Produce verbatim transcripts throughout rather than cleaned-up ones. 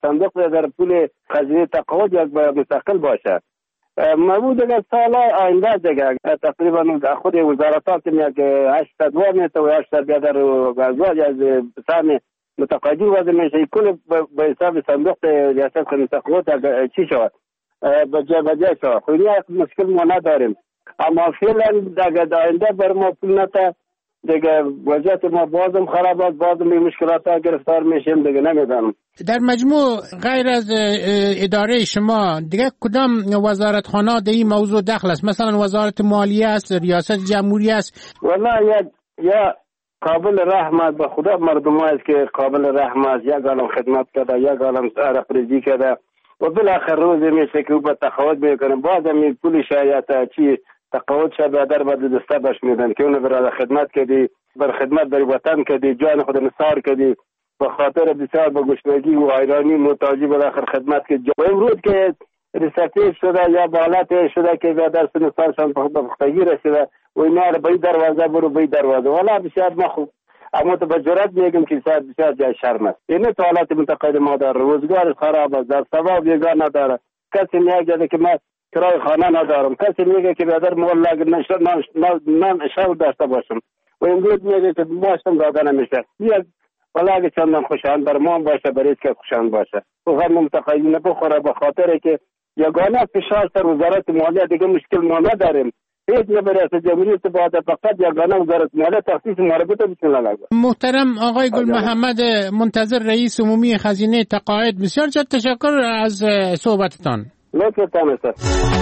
صندوق در پول خزینه تقاعد یک مستقل باشه. مبود دیگه سال آینده دیگه تقریبا خود وزارتات یک هشتصد میته و هشتصد بیادر غذای از سهم متقاعدین وضع میشه. کل به حساب صندوق ریاست خدمت تقاعد چی شود بجای بجای شود. خیلی مشکل ما نداریم، اما فعلا دیگه آینده بر ما پول نتا دیگه وضعیت ما بازم خراب است، بازم این مشکلات ها گرفتار میشیم دیگه. نمیدونم در مجموع غیر از اداره شما دیگه کدام وزارتخانه در این موضوع دخل است؟ مثلا وزارت مالیه است، ریاست جمهوری است؟ والله یا یا قابل رحمت به خدا مردم است که قابل رحمت، یک عالم خدمت کرده، یک عالم عرق ریزی کرده و بالاخره روز میشه که او به تقاعد میکنه. بازم این پول شایعت چی تقاعد شده در بعد دسته باش میدن که اون برای خدمت کردی، بر خدمت در وطن کردی، جان خود نثار کردی، به خاطر بسیار به گشنگی و حیرانی محتاجی بالاخره خدمت کردی. و امروز که ریسرچ شده یا بالات شده که در سن سالشان به پختگی رسیده و اینا رو به دروازه برو به دروازه، والا بسیار ما خوب، اما تو به جرات میگم که بسیار بسیار جای شرم است. این تو حالات متقاعد ما در روزگار خراب است، در ثواب یگان نداره. کسی میگه که ما کرای خانه ندارم، کسی میگه که بیادر مولا نان شب داشته باشم و امروز میگه که ماشم داده نمیشه. یک والا اگه چندان خوشان بر ما باشه برای که خوشان باشه و غم متقاعدین بخوره، به خاطر که یگانه فشار سر وزارت مالیه دیگه مشکل ما نداریم. هیچ نه برای جمهوری استفاده، فقط یگانه وزارت مالیه تخصیص مربوطه بسم الله. محترم آقای گل محمد منتظر رئیس عمومی خزینه تقاعد، بسیار جد تشکر از صحبتتان. لطفتان است.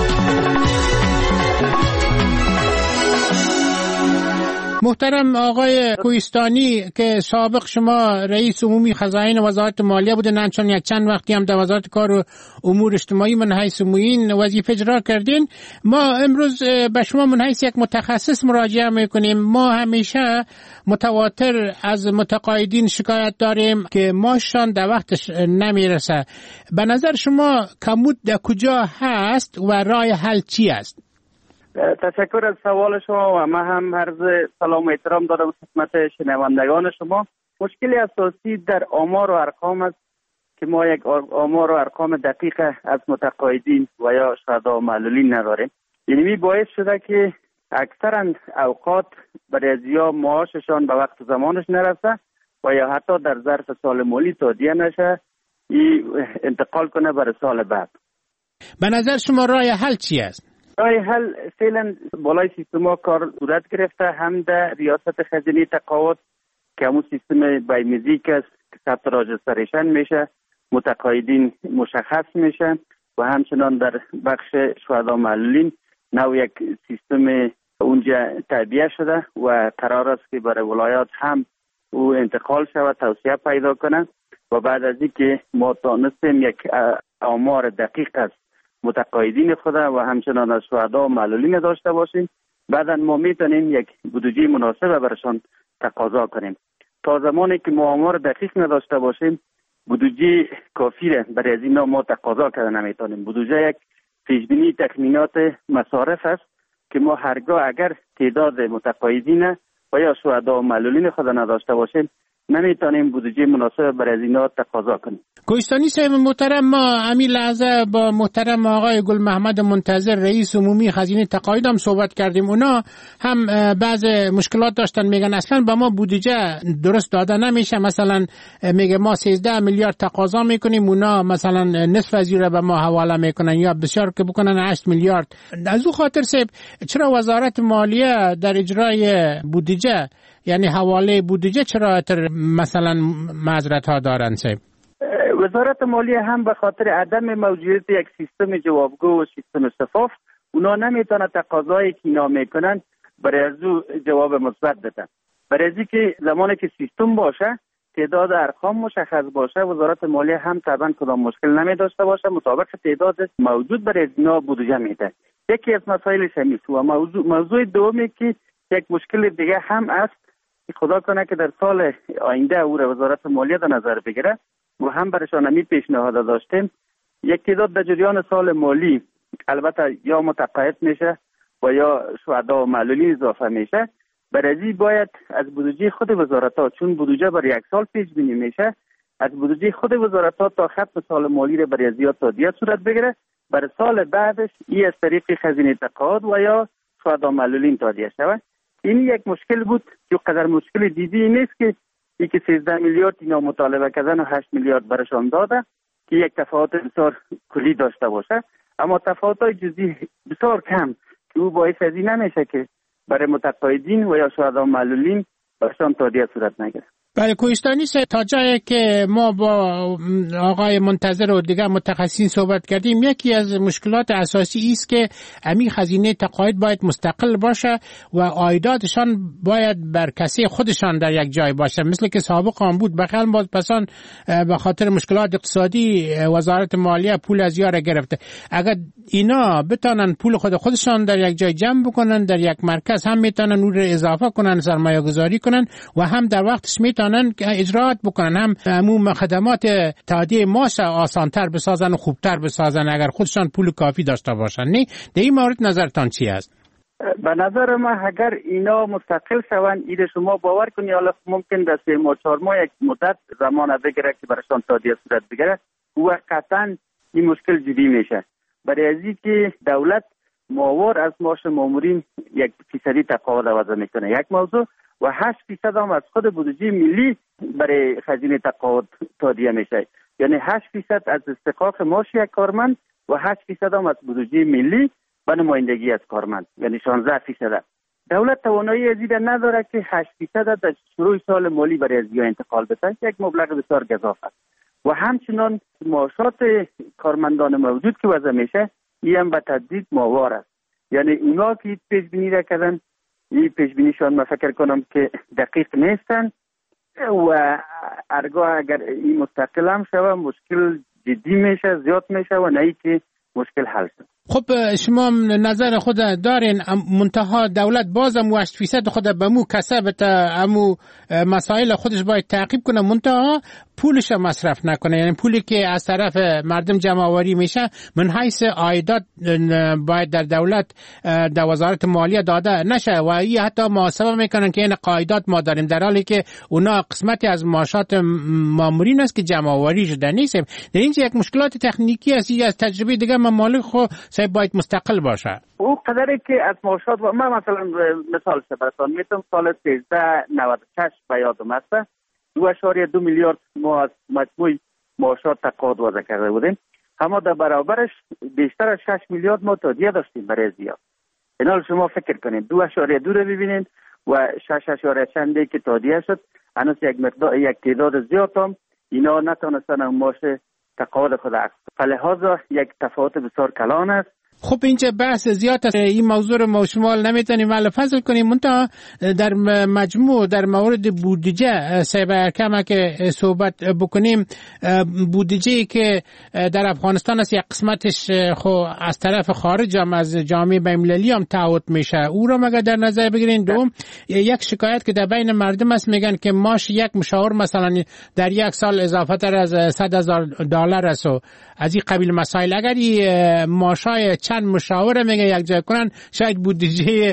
محترم آقای کوهستانی که سابق شما رئیس عمومی خزائن وزارت مالیه بودن، همچنین یک چند وقتی هم در وزارت کار و امور اجتماعی من حیث معین وظیفه اجرا کردین، ما امروز به شما من حیث یک متخصص مراجعه میکنیم. ما همیشه متواتر از متقاعدین شکایت داریم که ماشان در وقتش نمیرسه. به نظر شما کمبود در کجا هست و راه حل چی است؟ تشکر از سوال شما و من هم عرض سلام و احترام دارم خدمت شنوندگان شما. مشکل اساسی در آمار و ارقام است که ما یک آمار و ارقام دقیق از متقاعدین و یا شهدا و معلولین نداریم. یعنی باعث شده که اکثرا اوقات بعضیا معاششان به وقت زمانش نرسه و یا حتی در ظرف سال مالی تادیه نشه، انتقال کنه برای سال بعد. به نظر شما راه حل چی است؟ راه حل فعلا بالای سیستم ها کار صورت گرفته، هم در ریاست خزینه تقاعد که همون سیستم بایومتریک است که ثبت راجستریشن میشه، متقاعدین مشخص میشه و همچنان در بخش شهدا معلولین نو یک سیستم اونجا تعبیه شده و قرار است که برای ولایات هم او انتقال شود، توسعه پیدا کنه و بعد از اینکه ما تانستیم یک آمار دقیق است متقاعدین خود و همچنان از شهدا و معلولین داشته باشیم، بعدا ما میتونیم یک بودجه مناسب برشان تقاضا کنیم. تا زمانی که ما آمار دقیق نداشته باشیم بودجه کافی برای از اینا ما تقاضا کردن نمیتونیم. بودجه یک پیشبینی تخمینات مصارف است که ما هرگاه اگر تعداد متقاعدین و یا شهدا و معلولین خود نداشته باشیم نمیتونیم بودجه مناسب برای از اینا تقاضا کنیم. کوهستانی صاحب محترم، ما همین لحظه با محترم آقای گل محمد منتظر رئیس عمومی خزینه تقاعد هم صحبت کردیم. اونا هم بعض مشکلات داشتن، میگن اصلا با ما بودجه درست داده نمیشه. مثلا میگه ما سیزده میلیارد تقاضا میکنیم، اونا مثلا نصف از این به ما حواله میکنن یا بسیار که بکنن هشت میلیارد. از او خاطر صاحب چرا وزارت مالیه در اجرای بودجه یعنی حواله بودجه چرا مثلا معذرت ها دارن صاحب؟ وزارت مالیه هم به خاطر عدم موجودیت یک سیستم جوابگو و سیستم شفاف اونا نمیتونه تقاضایی که اینا میکنن برای از او جواب مثبت بدن. برای از اینکه زمانی که سیستم باشه تعداد ارقام مشخص باشه وزارت مالیه هم طبعا کدام مشکل نمی داشته باشه، مطابق تعداد موجود برای از اینا بودجه میده. یکی از مسائل شمیس و موضوع موضوع دومی که یک مشکل دیگه هم است، خدا کنه که در سال آینده او را وزارت مالیه در نظر بگیره و هم برشان همی پیشنهاد داشتیم. یک تعداد در جریان سال مالی البته یا متقاعد میشه و یا شهدا و معلولین اضافه میشه. برای باید از بودجه خود وزارت ها، چون بودجه برای یک سال پیش بینی میشه، از بودجه خود وزارت‌ها تا ختم سال مالی را برای زیاد تادیه صورت بگیره. برای سال بعدش ای از طریق خزینه تقاعد و یا شهدا معلولین تادیه شود. این یک مشکل بود که قدر مشکل دیدی نیست که ای که سیزده میلیارد اینا مطالبه کردن و هشت میلیارد برشان داده که یک تفاوت بسیار کلی داشته باشه، اما تفاوت‌های جزئی بسیار کم که او باعث از این نمیشه که برای متقاعدین و یا شهدا معلولین برشان تادیه صورت نگیره. بله کوهستانی سه تا جایی که ما با آقای منتظر و دیگر متخصصین صحبت کردیم، یکی از مشکلات اساسی است که امی خزینه تقاعد باید مستقل باشه و عایداتشان باید بر کسی خودشان در یک جای باشه، مثل که سابق هم بود. بخیل باز پسان به خاطر مشکلات اقتصادی وزارت مالیه پول از یاره گرفته. اگر اینا بتانن پول خود خودشان در یک جای جمع بکنن، در یک مرکز، هم میتونن اون رو اضافه کنن، سرمایه گذاری کنن و هم در وقتش میتونن اجرات بکنن، هم عموم خدمات تادیه ماش آسانتر بسازن و خوبتر بسازن اگر خودشان پول کافی داشته باشن. نه در این مورد نظرتان چی است؟ به نظر من اگر اینا مستقل شوند، ایده شما باور کنی حالا ممکن در سه ماه چهار ماه یک مدت زمان بگیره که برایشان تادیه صورت بگیره و قطعا این مشکل جدی میشه. برای ازی که دولت ماوار از معاش مامورین یک فیصدی تقاعد وضع میکنه یک موضوع و هشت فیصد هم از خود بودجه ملی برای خزینه تقاعد تادیه میشه، یعنی هشت فیصد از استحقاق معاش یک کارمند و هشت فیصد هم از بودجه ملی به نمایندگی از کارمند، یعنی شانزده فیصد. دولت توانایی از این نداره که هشت فیصد در شروع سال مالی برای ازیا انتقال بده، یک مبلغ بسیار گزاف است. و همچنان معاشات کارمندان موجود که وضع میشه این هم به تدریج ماوار است، یعنی اونا که پیش بینی را کردن این پیش بینیشان من فکر کنم که دقیق نیستن و ارگاه اگر این مستقل هم شوه مشکل جدی میشه، زیاد میشه و نه که مشکل حل شد. خب شما نظر خود دارین منتها دولت بازم هشت فیصد خود به مو کسبت امو مسائل خودش باید تعقیب کنه، منتها پولش مصرف نکنه، یعنی پولی که از طرف مردم جمع آوری میشه من حیث عایدات باید در دولت در وزارت مالیه داده نشه و این حتی محاسبه میکنن که این قاعدات ما داریم، در حالی که اونا قسمتی از معاشات مامورین است که جمع آوری شده نیست. در اینجا یک مشکلات تکنیکی است، از تجربه دیگه ممالک خو سه باید مستقل باشه. او قدری که از معاشات و ما مثلا مثال براتون میتونم سال سیزده نود و شش به یادم است دو اشاریه دو میلیارد ما از مجموع معاشات تقاعد وضع کرده بودیم، اما در برابرش بیشتر از شش میلیارد ما تادیه داشتیم برای زیاد. اینا شما فکر کنید دو اشاریه دو رو ببینید و شش اشاریه چندی که تادیه شد، هنوز یک مقدار یک تعداد زیاد هم اینا نتونستن معاش تقاعد خود عکس. فلهذا یک تفاوت بسیار کلان است. خب اینجا بحث زیاد است، این موضوع رو ما شما نمیتونیم ولی فصل کنیم، منتها در مجموع در مورد بودجه سه کما که صحبت بکنیم، بودجه‌ای که در افغانستان است یک قسمتش خو از طرف خارج هم از جامعه بین‌المللی هم تعهد میشه، او رو مگه در نظر بگیرین. دوم یک شکایت که در بین مردم است، میگن که ماش یک مشاور مثلا در یک سال اضافه تر از صد هزار دلار است و از این قبیل مسائل. اگر این ماشای چند مشاوره میگه یک جای کنن شاید بودجه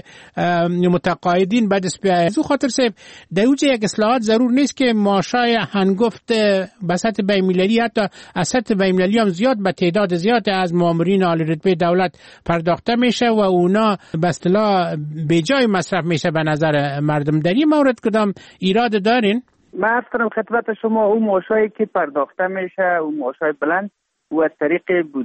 متقاعدین بعد از پیازو خاطر سه دوجه یک اصلاحات ضرور نیست که ماشای هنگفت بسط بین‌المللی حتی از سطح بین‌المللی هم زیاد به تعداد زیاد از مامورین عالی رتبه دولت پرداخته میشه و اونا به اصطلاح به جای مصرف میشه به نظر مردم. در این مورد کدام ایراد دارین؟ من عرض کنم خدمت شما اون معاشایی که پرداخته میشه اون معاشای بلند او از طریق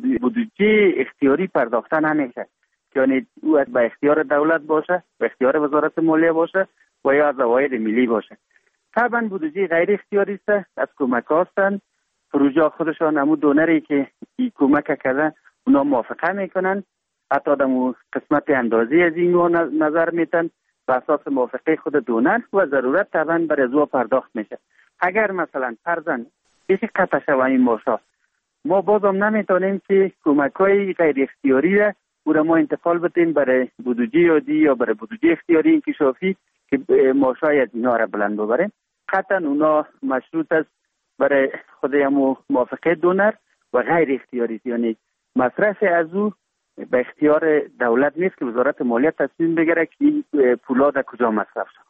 بودجه اختیاری پرداخته نمیشه، یعنی او از به اختیار دولت باشه، به اختیار وزارت مالیه باشه و یا از عواید ملی باشه. طبعا بودجه غیر اختیاری است، از کمک هستند، پروژه خودشان همو دونری که این کمک کرده اونا موافقه میکنن، حتی دمو قسمت اندازی از این نظر میتن به اساس موافقه خود دونر و ضرورت طبعا برای زو پرداخت میشه. اگر مثلا فرضاً یکی قطع شوه این ماشا، ما بازم نمیتونیم که کمک‌های غیر اختیاری را او را ما انتقال بدیم برای بودجه عادی یا برای بودجه اختیاری انکشافی که معاشای از اینا را بلند ببریم. قطعا اونا مشروط است برای خود همو موافقه دونر و غیر اختیاری، یعنی مصرف از او به اختیار دولت نیست که وزارت مالیه تصمیم بگیره که این پولا در کجا مصرف شد.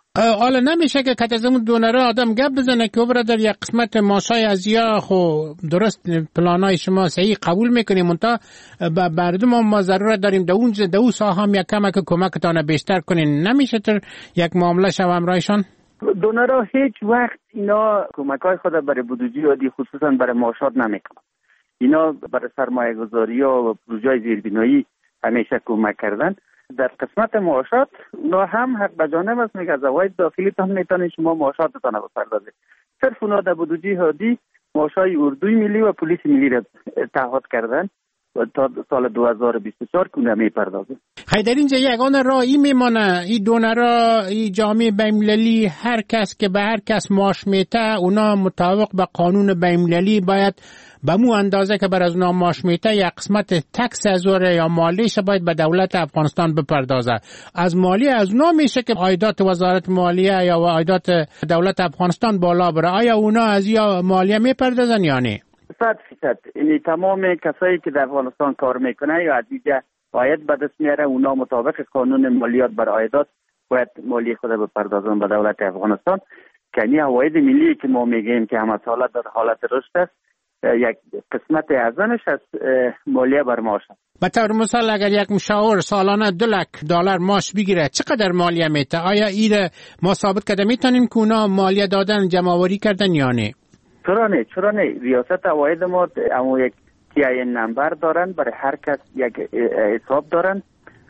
حالا نمیشه که کت از اون دونره آدم گپ بزنه که برادر یک قسمت ماشای از یا خو درست پلانای شما صحیح قبول میکنیم منتها بردم ما ضرورت داریم دو اون دو ساها هم یک کمک کمکتان بیشتر کنین، نمیشه تر یک معامله شو همراهشان؟ دونرها هیچ وقت اینا کمکای خود برای بودجه عادی خصوصا برای معاشات نمیکنن. اینا برای سرمایه گذاری و پروژه زیربنایی همیشه کمک کردن. در قسمت معاشات اونا هم حق بجانب است، میگه از عواید داخلی تان میتونید شما معاشاتتان رو بپردازید. صرف اونا در بودجه عادی معاشای اردوی ملی و پلیس ملی را تعهد کردن و تا سال دو هزار و بیست و چهار کنه میپردازه. خیلی در اینجا یگان راهی میمانه این دونرها، این جامعه بین‌المللی، هر کس که به هر کس معاش میته اونا مطابق به قانون بین‌المللی باید به مو اندازه که بر از اونا معاش میته یک قسمت تکس از اوره یا مالیش باید به دولت افغانستان بپردازه. از مالی از اونا میشه که عایدات وزارت مالیه یا عایدات دولت افغانستان بالا بره. آیا اونا از یا مالیه میپردازن یا نه؟ صد فیصد. یعنی تمام کسایی که در افغانستان کار میکنه یا از اینجا عاید به دست میاره اونا مطابق قانون مالیات بر عایدات باید مالی خود بپردازن به دولت افغانستان. که این عواید ملی که ما میگیم که همه ساله در حالت رشد است، یک قسمت ازنش از مالیه بر معاش است. به طور مثال اگر یک مشاور سالانه دو لک دلار معاش بگیره چقدر مالیه میته؟ آیا این ما ثابت کرده میتونیم که اونا مالیه دادن جمع آوری کردن یا نه؟ چرا نه؟ چرا نه؟ ریاست عواید ما اما یک تی آی ان نمبر دارن، برای هر کس یک حساب دارن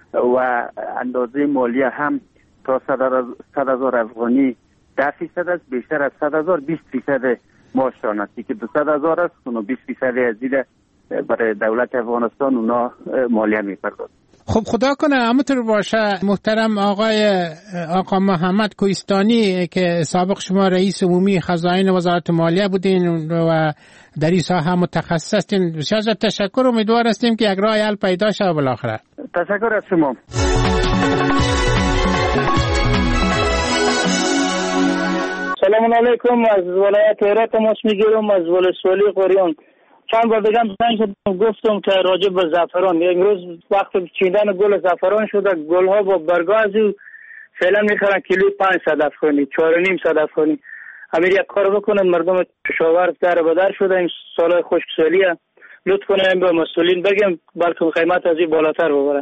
و اندازه مالیه هم تا صد هزار افغانی ده فیصد است، بیشتر از صد هزار بیست فیصد معاششان است که دویست هزار است، اونو بیست فیصد از دیده برای دولت افغانستان اونا مالیه میپردازن. خب خدا کنه همونطور باشه. محترم آقای آقا محمد کوهستانی که سابق شما رئیس عمومی خزائن وزارت مالیه بودین و در این ساحه متخصص هستین، بسیار تشکر. امیدوار هستیم که یک راه حل پیدا شه بالاخره. تشکر از شما. سلام علیکم. از ولایت هرات تماس میگیرم، از ولسوالی قریان. چند بار دیگه زنگ گفتم که راجع به زعفران، امروز وقت چیدن گل زعفران شده، گل‌ها با برگازی فعلا میخرن کیلو پانصد افغانی، چهار و نیم صد افغانی. امیر یک کار بکنه، مردم کشاورز در بدر شده، این سال خشکسالیه، لطف کنه به مسئولین بگم بلکه قیمت از این بالاتر ببره.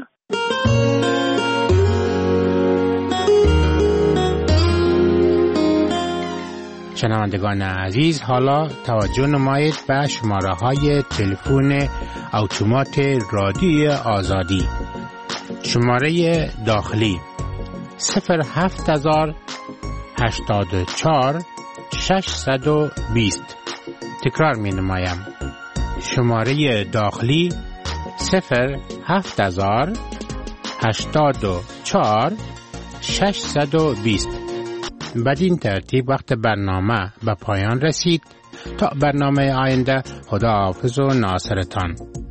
شنوندگان عزیز، حالا توجه نمایید به شماره های تلفن اتومات رادیوی آزادی. شماره داخلی صفر هفت هزار هشتاد و چهار ششصد و بیست. تکرار می نمایم. شماره داخلی صفر هفت هزار هشتاد و چهار ششصد و بیست. بدین ترتیب وقت برنامه به پایان رسید. تا برنامه آینده، خدا حافظ و ناصرتان.